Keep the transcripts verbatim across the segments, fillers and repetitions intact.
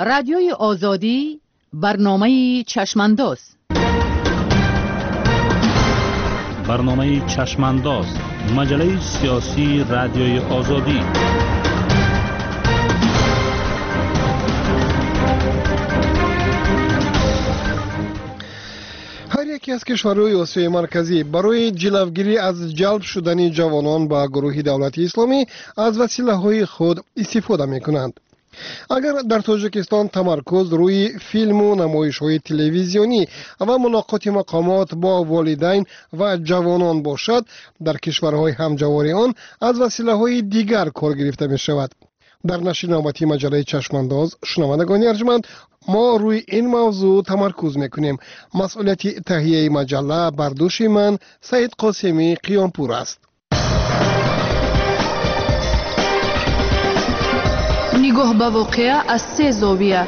رادیوی آزادی برنامه چشمانداز. برنامه چشمانداز، مجله سیاسی رادیوی آزادی. هر یکی از کشورهای آسیای مرکزی برای جلوگیری از جلب شدن جوانان به گروه دولت اسلامی از وسیله‌های خود استفاده می‌کنند. اگر در تاجیکستان تمرکز روی فیلم و نمایش‌های تلویزیونی و ملاقات مقامات با والدین و جوانان باشد، در کشورهای همجوار آن از وسیله‌های دیگر کار گرفته می‌شود. در نشر نامه مجله چشمانداز شنوندگان ارجمند، ما روی این موضوع تمرکز میکنیم. مسئولیت تهیه مجله بر دوش من سید قاسمی قیامپور است. نگاه به واقعه از سه زاویه.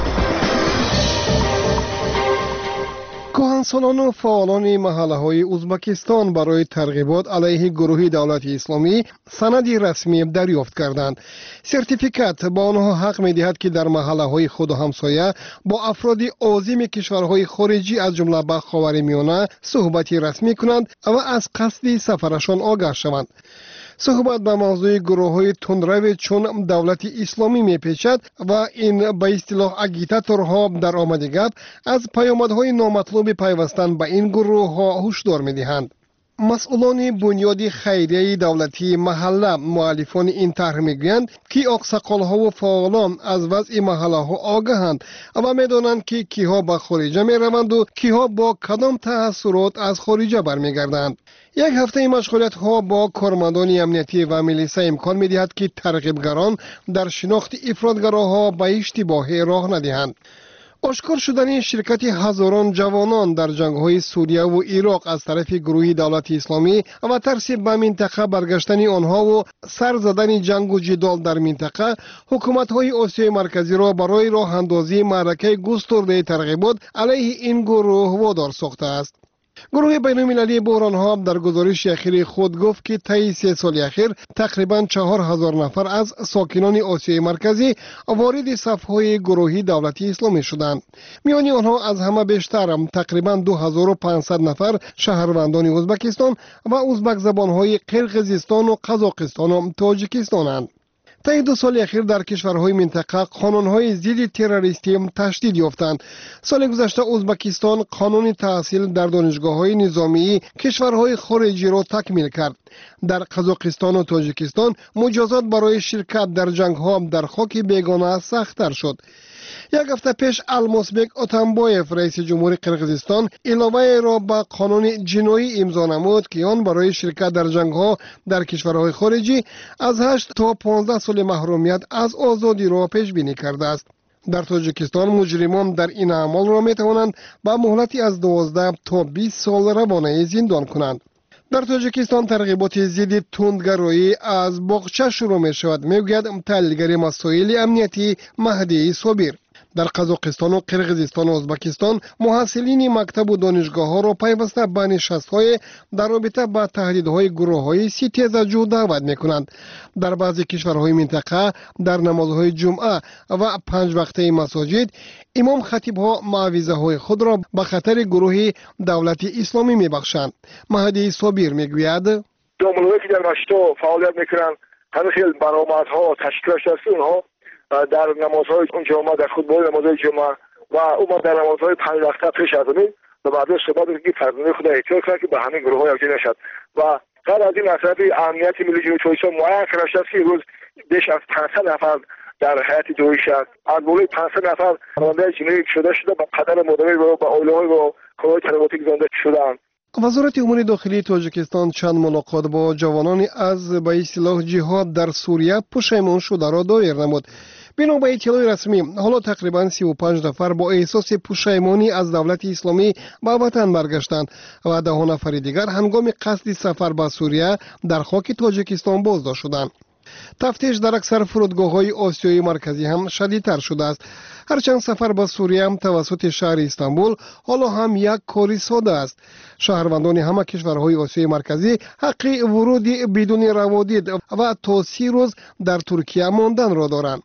کهنسالان و فعالان محله‌های ازبکستان برای ترغیبات علیه گروه دولت اسلامی سندی رسمی دریافت کردند. سرتیفیکات با آنها حق می‌دهد که در محله‌های خود و همسایه با افراد عازم کشورهای خارجی از جمله با خاورمیانه صحبتی رسمی کنند و از قصد سفرشان آگاه شوند. صحبت به موضوع گروه‌های تندرو چون دولت اسلامی می‌پیچد و این به اصطلاح اگیتاتورها در آمد گپ از پیامدهای نامطلوب پیوستن به این گروه‌ها هشدار می‌دهند. مسئولان بنیاد خیریه دولتی محله مؤلفان این طرح میگویند که آقساقال‌ها و فعالان از وضع محله‌ها آگاهند و می‌دانند که کیها به خارجه می‌روند و کیها با کدام تأثیرات از خارجه برمیگردند. یک هفته مشغولیت ها با کارمندان امنیتی و میلیسا امکان می‌دهد که ترغیبگران در شناخت افراطگراها به اشتباه راه ندهند. آشکار شدن شرکت هزاران جوانان در جنگ‌های سوریه و عراق از طرف گروه دولت اسلامی و ترس به منطقه برگشتن آنها و سر زدن جنگ و جدال در منطقه، حکومت‌های آسیای مرکزی را برای راه اندازی معرکه گسترده ترغیبات علیه این گروه وادار ساخته است. گروه بین‌المللی بحران‌ها در گزارش اخیر خود گفت که طی سه سال اخیر تقریباً چهار هزار نفر از ساکنان آسیای مرکزی وارد صف‌های گروه دولت اسلامی شدند. میان آنها از همه بیشتر تقریباً دو هزار و پانصد نفر شهروندان ازبکستان و ازبک زبان‌های قرقیزستان و قزاقستان و تاجیکستانند. طی دو سال اخیر در کشورهای منطقه قانون‌های ضد تروریستی تشدید یافتند. سال گذشته ازبکستان قانون تحصیل در دانشگاه‌های نظامی کشورهای خارجی را تکمیل کرد. در قزاقستان و تاجیکستان مجازات برای شرکت در جنگ‌ها در خاک بیگانه سخت‌تر شد. یک هفته پیش الماسبک اتنبایف رئیس جمهور قرقیزستان علاوه را به قانون جنایی امضا نمود که آن برای شرکت در جنگ‌ها در کشورهای خارجی از هشت تا پانزده سال محرومیت از آزادی را پیش بینی کرده است. در تاجیکستان مجرمان در این اعمال را می‌توانند با مهلتی از دوازده تا بیست سال روانه زندان کنند. در تاجیکستان ترغیبات ضد تندگرایی از باغچه شروع می شود، میگوید تحلیلگر مسائل امنیتی مهدی صابر. در قزاقستان و قرقیزستان و ازبکستان محصلین مکتب و دانشگاه ها را پیوسته به نشست‌های در رابطه با تهدیدهای گروه‌های ستیزجو دعوت می‌کنند. در بعضی کشورهای منطقه در نمازهای جمعه و پنج وقته مساجد امام خطیب‌ها معوذه‌های خود را به خطر گروه دولت اسلامی می‌بخشند. مهدی صابر می‌گوید جامعه‌ای که در مسجدها فعالیت می‌کنند همه خیلی برآمدها تشکیل شده اونها در نمازهای اون جمعه در خطبه نمازهای جمعه و اون در نمازهای پنج وقته پیش از این و بعد از صحبت که فرزانه خدا احتیاط کرد که به همین گروه ها یکی نشد و قبل از این اصلاً امنیت ملی جمهوری اسلامی معین کرده است که روز بیش از پانصد نفر در حیات جویی شد. از بالای پانصد نفر راننده جنایی شده شده با قدر مداوی و با اولوی و کارهای تروریستی گزارده شدند. وزارت امور داخلی تاجیکستان چند ملاقات با جوانان از به اصطلاح جهاد در سوریه پشیمان شده را دایر نمود. بنا به اطلاع رسمی حالا تقریبا سی و پنج نفر با احساس پشیمانی از دولت اسلامی به وطن برگشتند و ده نفر دیگر هنگام قصد سفر به سوریه در خاک تاجیکستان بازداشت شدند. تفتیش در اکثر فرودگاه‌های آسیای مرکزی هم شدیدتر شده است. هرچند سفر به سوریه هم توسط شهر استانبول حالا هم یک کاری ساده است. شهروندان همه کشورهای آسیای مرکزی حق ورود بدون روادید و تا سی روز در ترکیه ماندن را دارند.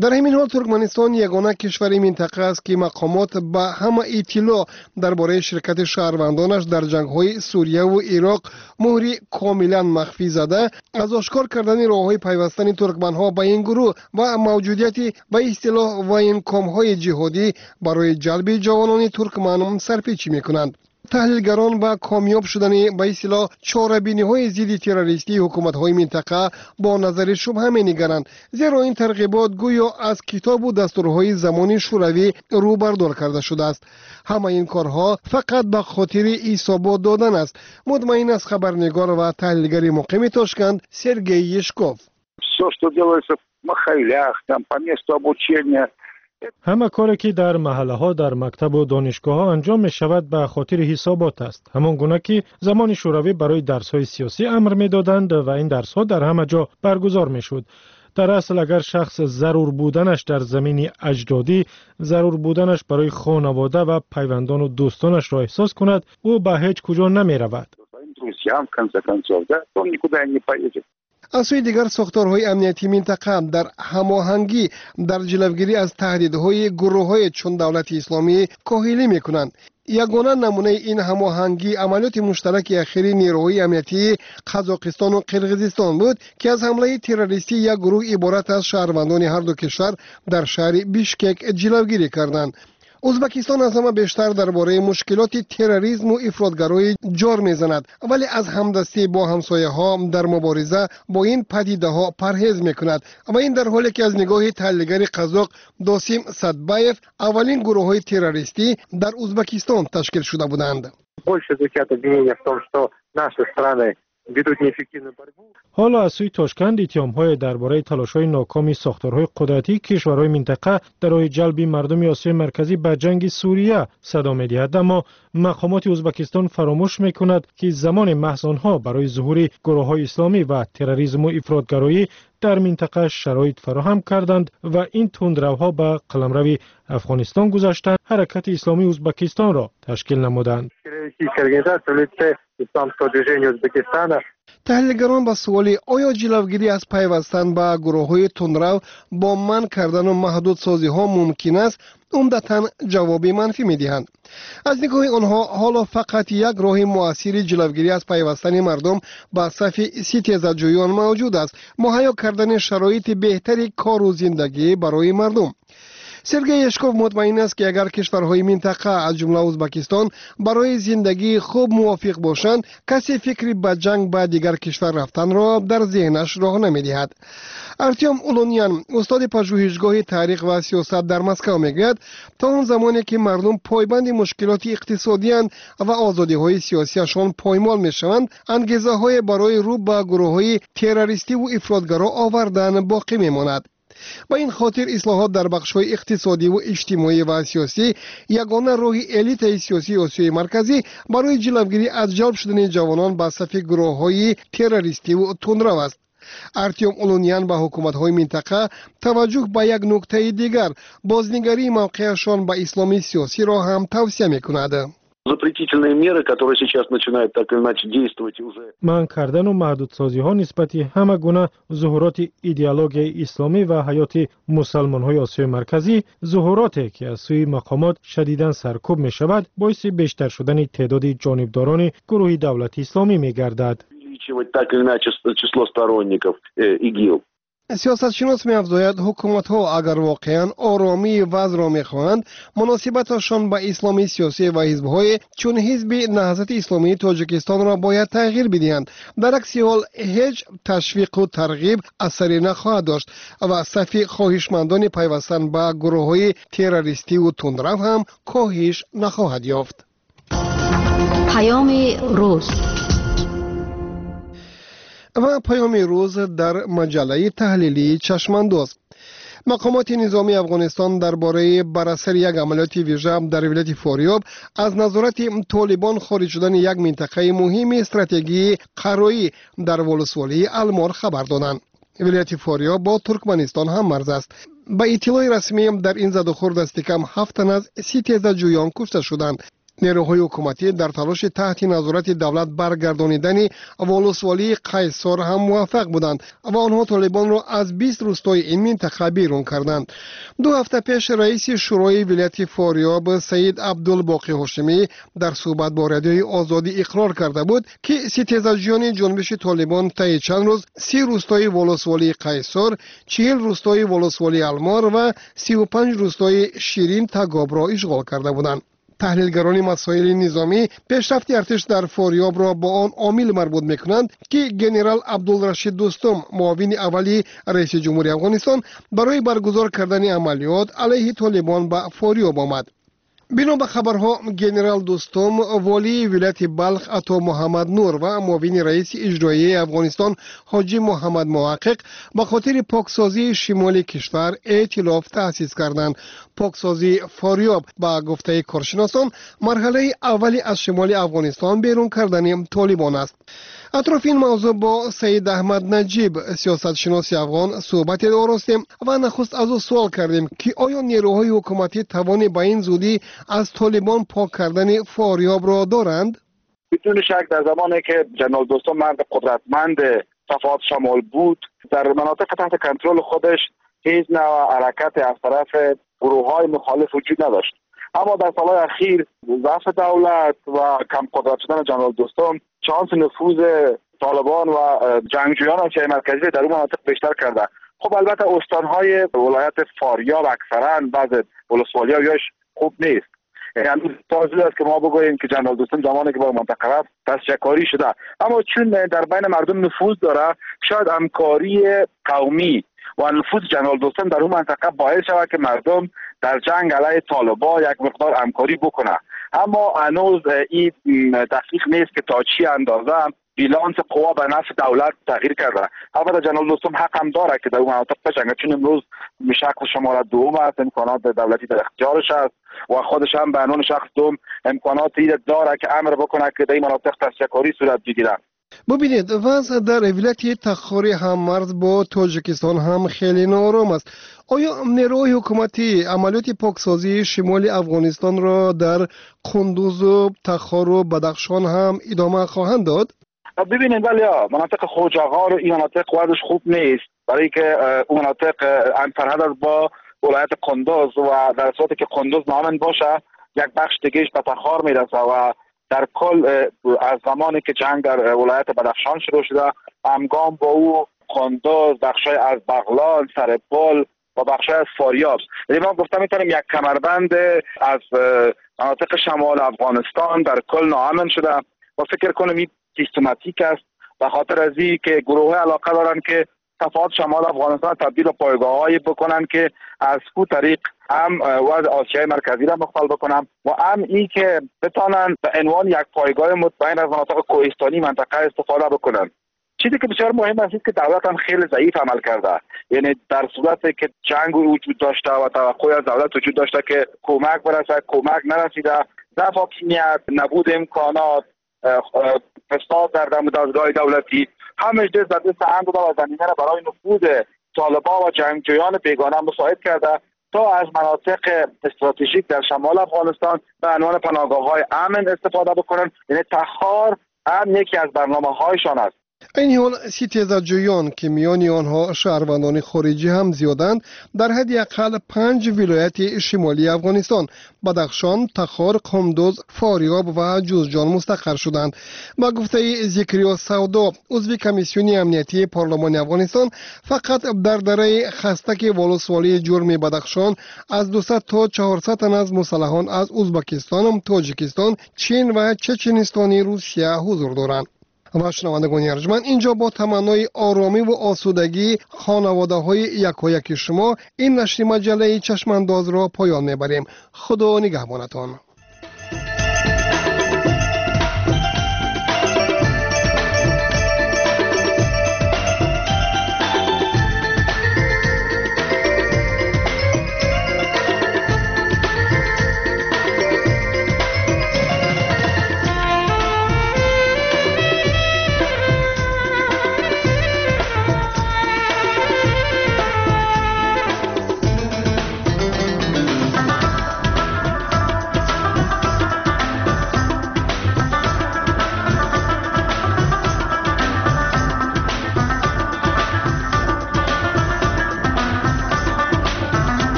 در همین حال ترکمنستان یگانه کشور منطقه است که مقامات به همه اطلاع درباره شرکت شهروندانش در جنگ‌های سوریه و عراق مهری کاملا مخفی زده از آشکار کردن راه‌های پیوستن ترکمن‌ها به این گروه و موجودیت به اصطلاح واینکام‌های جهادی برای جلب جوانان ترکمن سرپیچی می‌کنند. تحلیلگران با کامیاب شدن به اصطلاح چاره‌بینی‌های ضد تروریستی حکومت‌های منطقه با نظر شبهه می‌نگرند، زیرا این ترغیبات گویا از کتاب و دستورهای زمان شوروی رو بردار کرده شده است. همه این کارها فقط به خاطر ایثابات دادن است. مطمئن است خبرنگار و تحلیلگر مقیم تاشکند سرگئی یشکوف. Все, что делается в махалях, там по месту обучения. همه کاری که در محله ها، در مکتب و دانشگاه ها انجام می شود به خاطر حسابات است. همان گونه که زمان شوروی برای درس های سیاسی امر می دادند و این درس ها در همه جا برگزار می شد. در اصل اگر شخص ضرور بودنش در زمین اجدادی، ضرور بودنش برای خانواده و پیوندان و دوستانش را احساس کند، او به هیچ کجا نمی رود. از سوی دیگر ساختارهای امنیتی منطقه در هماهنگی در جلوگیری از تهدیدهای گروه‌های چون دولت اسلامی کاهلی می‌کنند. یگانه نمونه این هماهنگی عملیات مشترک اخیر نیروهای امنیتی قزاقستان و قرقیزستان بود که از حمله تروریستی یک گروه عبارت از شهروندان هر دو کشور در شهر بیشکک جلوگیری کردند. ازبکستان از همه بیشتر درباره مشکلات تروریسم و افراطگرایی جار میزند، ولی از همدستی با همسایه ها در مبارزه با این پدیده ها پرهیز میکند و این در حالی که از نگاه تحلیلگر قزاق داسیم صدبایف اولین گروه های تروریستی در ازبکستان تشکیل شده بودند. حالا از سوی تاشکند اتهام‌های درباره تلاش‌های ناکامی ساختارهای قدرتی کشورهای منطقه در راه جلب مردم آسیای مرکزی به جنگ سوریه صدا می‌دهد، اما مقامات ازبکستان فراموش می‌کند که زمان محض آنها برای ظهور گروه‌های اسلامی و تروریسم و افراطگرایی در منطقه شرایط فراهم کردند و این تندروها به قلمرو افغانستان گذاشتند حرکت اسلامی ازبکستان را تشکیل نمودند. تحلیلگران با سوالی آیا جلوگیری از پیوستن به گروه‌های تندرو با منع کردن و محدود سازی ها ممکن است عمدتاً جوابی منفی می‌دهند. از نگاه آنها حالا فقط یک راه مؤثر جلوگیری از پیوستن مردم به صف ستیزجویان موجود است، مهیا کردن شرایط بهتری کار و زندگی برای مردم. سرگئی یشکوف مطمئن است که اگر کشورهای منطقه از جمله ازبکستان برای زندگی خوب موافق باشند، کسی فکری به جنگ با دیگر کشور رفتن را در ذهنش راه نمی‌دهد. ارتیوم اولونیان، استاد پژوهشگاه تاریخ و سیاست در مسکو میگوید تا اون زمانی که مردم پایبند مشکلات اقتصادی و آزادی‌های سیاسیشان پایمال میشوند، انگیزه‌های برای رو به گروه‌های تروریستی و افراطگرا آوردن باقی میماند. با این خاطر اصلاحات در بخش‌های اقتصادی و اجتماعی و سیاسی یگانه راه الیت سیاسی آسیای مرکزی برای جلوگیری از جلب شدن جوانان به صف گروه‌های تروریستی و تندرو است. ارتیوم اولونیان با حکومت‌های منطقه توجه به یک نکته دیگر، بازنگری موقعشان به اسلامی سیاسی را هم توصیه می‌کند. Запретительные меры, которые сейчас начинают так или иначе действовать уже. من کردن و محدودسازی ها نسبت همه گونه ظهورات ایدئولوژی اسلامی و حیات مسلمان های آسیای مرکزی، ظهوراتی که از سوی مقامات شدیداً سرکوب می شود، باعث بیشتر شدن تعداد جانبداران گروه دولت اسلامی می گردد. Так или иначе число сторонников ИГИЛ. سیاستشناس می افزاید حکومت ها اگر واقعا آرامی وضع را می خواهند، مناسبتشان با اسلامی سیاسی و حزب های چون حزب نهضت اسلامی تاجیکستان را باید تغییر بدهند. در عکس حال هیچ تشویق و ترغیب اثری نخواهد داشت و صف خواهشمندان پیوستن به گروه های تروریستی و تندرو هم کاهش نخواهد یافت. پیام روز و پیام روز در مجله تحلیلی چشمانداز. مقامات نظامی افغانستان درباره بر اثر یک عملیات ویژه در ولایت فاریاب از نظارت طالبان خارج شدن یک منطقه مهم استراتژی قرایی در ولسوالی المار خبر دادند. ولایت فاریاب با ترکمنستان هم مرز است. با اطلاع رسمی در این زد و خورد است کم هفت تن از سی تیزجویان کشته شدند. نیروهای حکومتی در تلاش تحت نظارت دولت برگردانیدن ولسوالی قیصر هم موفق بودند و آنها طالبان را از بیست روستای این منطقه بیرون کردند. دو هفته پیش رئیس شورای ولایت فاریاب سید عبدالباقی هاشمی در صحبت با رادیوی آزادی اقرار کرده بود که ستیزجویان جنبش طالبان طی چند روز سی روستای ولسوالی قیصر، چهل روستای ولسوالی المار و سی و پنج روستای شیرین تگاب را اشغال کرده بودند. تحلیلگران مسائل نظامی پیشرفت ارتش در فاریاب را با آن عامل مربوط میکنند که جنرال عبدالرشید دوستم معاون اولی رئیس جمهوری افغانستان برای برگزار کردن عملیات علیه طالبان به فاریاب آمد. بنا به خبرها جنرال دوستم والی ولایت بلخ عطا محمد نور و معاون رئیس اجرایی افغانستان حاجی محمد محقق به خاطر پاکسازی شمال کشور ائتلاف تأسیس کردند. پاکسازی فاریاب با گفته کارشناسان مرحله اولی از شمال افغانستان بیرون کردن طالبان است. اطراف این موضوع با سید احمد نجیب سیاستشناس افغان صحبت آراستیم و نخست از او سوال کردیم که آیا نیروهای حکومتی توان به این زودی از طالبان پاک کردن فاریاب را دارند؟ بدون شک در زمانی که جنرال دوستم مرد قدرتمند صفات شمال بود، در مناطق تحت کنترل خودش هیچ نوع حرکت از طرف گروه های مخالف وجود نداشت. اما در سالهای اخیر ضعف دولت و کم قدرت شدن جنرال دوستم شانس نفوذ طالبان و جنگجویان چه مرکزی در اون مناطق بیشتر کرده. خب البته استانهای ولایت فاریاب اکثرا بعض ولسوالی‌هاش خوب نیست. یعنی تازه است که ما بگوییم که جنرال دوستم زمانی که با منطقه رفت تشکاری شده، اما چون در بین مردم نفوذ داره شاید همکاری قومی و نفوذ جنرال دوستم در اون منطقه باعث شود که مردم در جنگ علیه طالبان یک مقدار همکاری بکنه. اما هنوز این دقیق نیست که تا چی اندازه بیلانس قوا به نفع دولت تغییر کرده. البته جنرال دوستم حق هم داره که در اون مناطق بجنگه، چون امروز به شکل شماره دوم است، امکانات دولتی در اختیارش است و خودش هم به عنوان شخص دوم امکاناتی داره که امر بکنه که در این مناطق تشکری صورت بگیره. ببینید وضع در ولایت تخاری هم مرز با تاجیکستان هم خیلی نارام است. آیا نیروهای حکومتی عملیات پاکسازی شمال افغانستان را در قندوز و تخار و بدخشان هم ادامه خواهند داد؟ ببینید ولی مناطق خوجاغار و این مناطق وضعش خوب نیست، برای که اون مناطق انفراد است با ولایت قندوز و در صورتی که قندوز نامن باشه یک بخش دیگهش به تخار میرسه و در کل از زمانی که جنگ در ولایت بدخشان شروع شده همگام با او قندوز، بخشای از بغلان، سرپل و بخشای از فاریاب، یعنی ما گفتم میتونیم یک کمربند از مناطق شمال افغانستان در کل ناامن شده و فکر کنم این سیستماتیک است به خاطر از این که گروه علاقه دارن که صفات شمال افغانستان تبدیل به پایگاه‌هایی بکنن که از کو طریق هم وضع آسیای مرکزی را مختل بکنن و هم این که بتانن به عنوان یک پایگاه مطمئن از مناطق کوهستانی منطقه استفاده بکنن. چیزی که بسیار مهم است که دولت هم خیلی ضعیف عمل کرده، یعنی در صورتی که جنگ وجود داشته و توقعی از دولت وجود داشته که کمک برسه، کمک نرسیده، ضعف حاکمیت، نبود امکانات، فساد در دستگاه دولتی، همش دست در دست هم بوده و زمینه را برای نفوذ طالبان و جنگجویان بیگانه مساعد کرده تا از مناطق استراتژیک در شمال افغانستان به عنوان پناهگاه‌های امن استفاده بکنن. یعنی تخار هم یکی از برنامه‌هایشان است. این حال ستیزجویان که میان آنها شهروندان خارجی هم زیادند در حد اقل پنج ولایت شمالی افغانستان بدخشان، تخار، قندوز، فاریاب و جوزجان مستقر شدند. با گفته ذکریا سودا عضو کمیسیون امنیتی پارلمان افغانستان فقط در دره خستک ولسوالی جرم بدخشان از دویست تا چهارصد تن از مسلحان از ازبکستان، تاجیکستان، چین و چچنستان روسیه حضور دارند. و شنوندگان ارجمند، اینجا با تمنای آرامی و آسودگی خانواده های یکایک شما این نشر مجله چشمانداز را پایان میبریم. خدا نگهبانتان.